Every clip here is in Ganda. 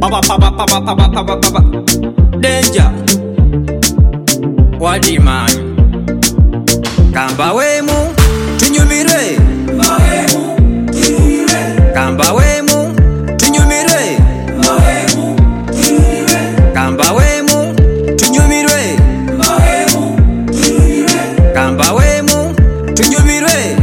Papa. Danger. Wadi man. Kamba wemu, tunyumire. Kamba wemu, tunyumire. Kamba wemu, tunyumire. Kamba wemu, tunyumire.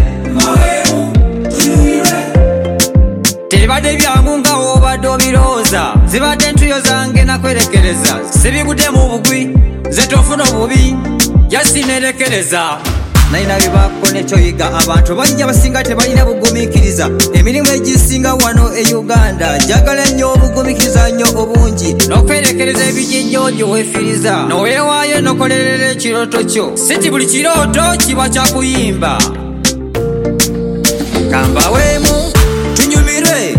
Tebade byangu nga obadde obiroza, zibadde entuyo zange nakwerekereza, sibigudde mu bugwi ze tofuna obubi yasinerekereza. Naina bibako nekyoyiga abantu bajja basinga tebalina bugumiikiriza, emirimu egisinga wano e Uganda jagala nnyo obugumikiriza nnyo obungi n'okwerekereza ebijinjoojo weefiriza n'oweewaayo n'okolerera ekirooto kyo, si buli kirooto kiba kyakuyimba. Kamba weemu tunyumire.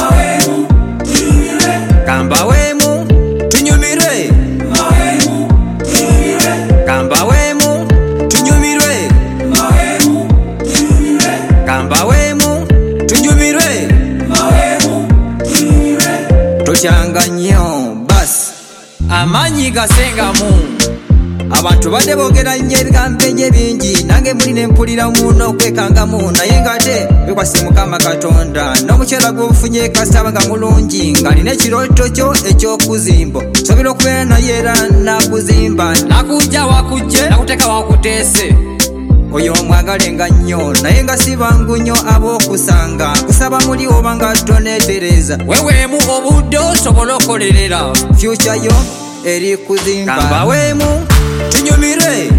Kamba wemu tunyumire. Kamba wemu tunyumire. Kamba wemu tunyumire. Tokyanga nnyo basi amanyi gasengamu. Abantu badde boogera nnyo ebigambo bingi, nange muli ne mpuliramu n'okwekangamu, naye ng'ate bikwase Mukama Katonda n'omukyala gw'obufunye kasitaba nga mulungi ng'alina ekirooto kyo eky'okuzimba. Sobera okubeera naye era nakuzimba, nakujja wakujje nakuteeka wakuteese. Oyo omwagalenga nnyo naye nga si bangu nnyo ab'okusanga, kusaba muli oba nga tonedereza, weweemu obudde osobola okolerera future yo eri kuzimba. Kamba weemu tunyumire.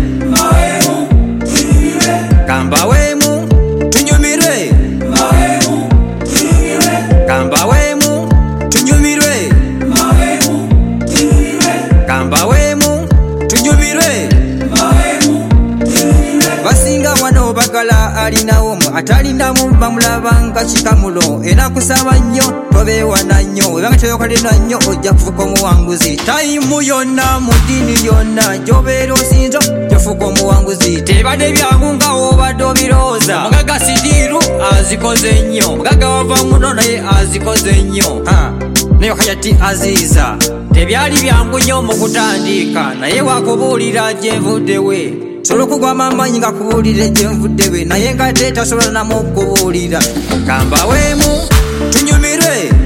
Kamba wemu tunyumire. Kamba wemu tunyumire. Kamba wemu tunyumire. Basinga wano bagala alinawo atalinamu bamulabanga kikamulo, era kusaba nnyo tobeewana nnyo, webanga teyokolera nnyo ojja kufuuka omuwanguzi. Tayimu yonna mu ddiini yonna gy'obeera osinza gyofuuka omuwanguzi. Tebadde byangu nga obadde obirowooza, mugaga sidiiru azikoze nnyo, mugaga wava muno naye azikoze nnyo, naye Hayati Aziza tebyali byangu nnyo mu kutandika, naye wakubuulira gye nvuddewe. Sobola okugwamu amaanyi nga kubuulire gye nvuddewe, naye nga te tasobola namu okubuulira. Kamba weemu tunyumire.